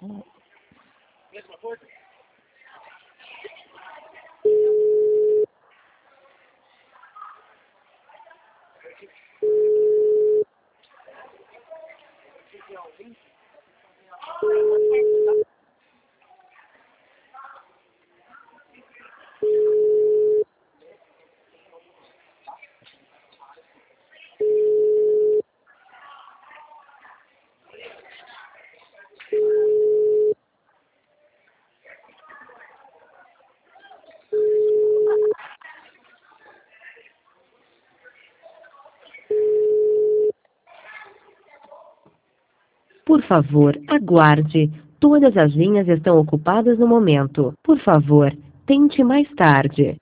Mesma coisa? Por favor, aguarde. Todas as linhas estão ocupadas no momento. Por favor, tente mais tarde.